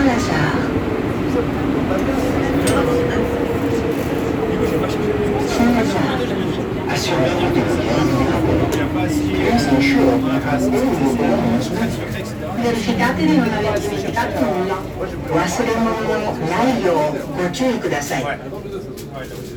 Saint-Lazare. Saint-Lazare. Assurément des verificate di non aver dimenticato nulla. 忘れ物のないようご注意ください。